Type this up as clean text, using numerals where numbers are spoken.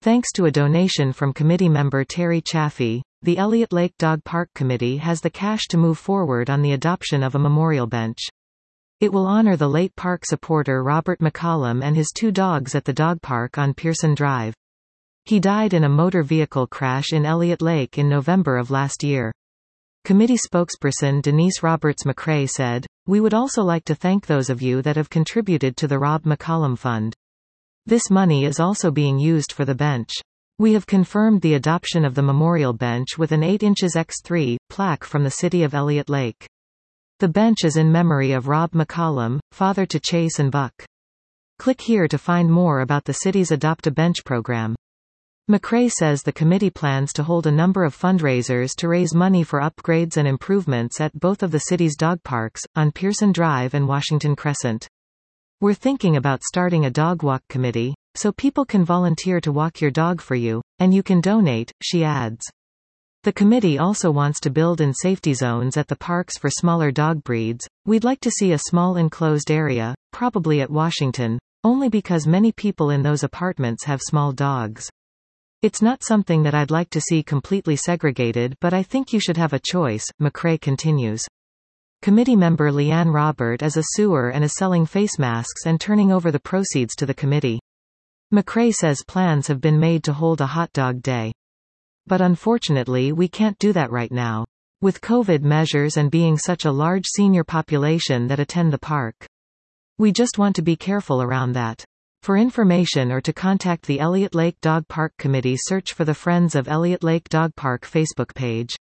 Thanks to a donation from committee member Terry Chaffee, the Elliott Lake Dog Park Committee has the cash to move forward on the adoption of a memorial bench. It will honor the late park supporter Robert McCollum and his 2 dogs at the dog park on Pearson Drive. He died in a motor vehicle crash in Elliott Lake in November of last year. Committee spokesperson Denise Roberts McCrae said, "We would also like to thank those of you that have contributed to the Rob McCollum Fund. This money is also being used for the bench. We have confirmed the adoption of the memorial bench with an 8 inches x 3 plaque from the city of Elliott Lake. The bench is in memory of Rob McCollum, father to Chase and Buck. Click here to find more about the city's Adopt a Bench program." McCrae says the committee plans to hold a number of fundraisers to raise money for upgrades and improvements at both of the city's dog parks, on Pearson Drive and Washington Crescent. "We're thinking about starting a dog walk committee, so people can volunteer to walk your dog for you, and you can donate," she adds. The committee also wants to build in safety zones at the parks for smaller dog breeds. "We'd like to see a small enclosed area, probably at Washington, only because many people in those apartments have small dogs. It's not something that I'd like to see completely segregated, but I think you should have a choice," McCrae continues. Committee member Leanne Robert is a sewer and is selling face masks and turning over the proceeds to the committee. McCrae says plans have been made to hold a hot dog day. "But unfortunately we can't do that right now. With COVID measures and being such a large senior population that attend the park. We just want to be careful around that." For information or to contact the Elliott Lake Dog Park Committee, search for the Friends of Elliott Lake Dog Park Facebook page.